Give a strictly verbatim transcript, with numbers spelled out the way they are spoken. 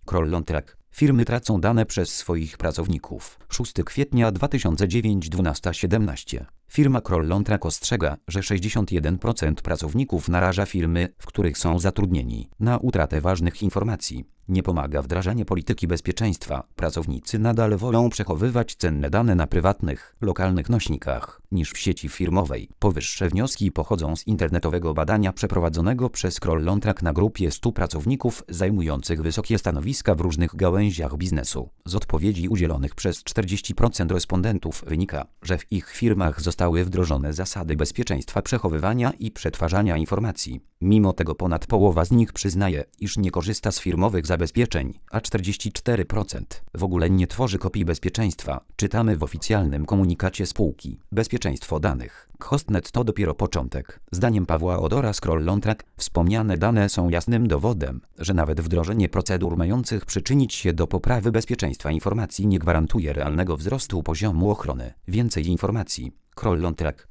Krollontrack. Firmy tracą dane przez swoich pracowników. szóstego kwietnia dwa tysiące dziewiątego dwunasta siedemnaście. Firma Krollontrack ostrzega, że sześćdziesiąt jeden procent pracowników naraża firmy, w których są zatrudnieni, na utratę ważnych informacji. Nie pomaga wdrażanie polityki bezpieczeństwa. Pracownicy nadal wolą przechowywać cenne dane na prywatnych, lokalnych nośnikach, niż w sieci firmowej. Powyższe wnioski pochodzą z internetowego badania przeprowadzonego przez Krollontrack na grupie stu pracowników zajmujących wysokie stanowiska w różnych gałęziach biznesu. Z odpowiedzi udzielonych przez czterdzieści procent respondentów wynika, że w ich firmach zostały wdrożone zasady bezpieczeństwa przechowywania i przetwarzania informacji. Mimo tego ponad połowa z nich przyznaje, iż nie korzysta z firmowych zabezpieczeń, a czterdzieści cztery procent w ogóle nie tworzy kopii bezpieczeństwa. Czytamy w oficjalnym komunikacie spółki. Bezpieczeństwo danych. Hostnet to dopiero początek. Zdaniem Pawła Odora z Krollontrack wspomniane dane są jasnym dowodem, że nawet wdrożenie procedur mających przyczynić się do poprawy bezpieczeństwa informacji nie gwarantuje realnego wzrostu poziomu ochrony. Więcej informacji. Krollontrack.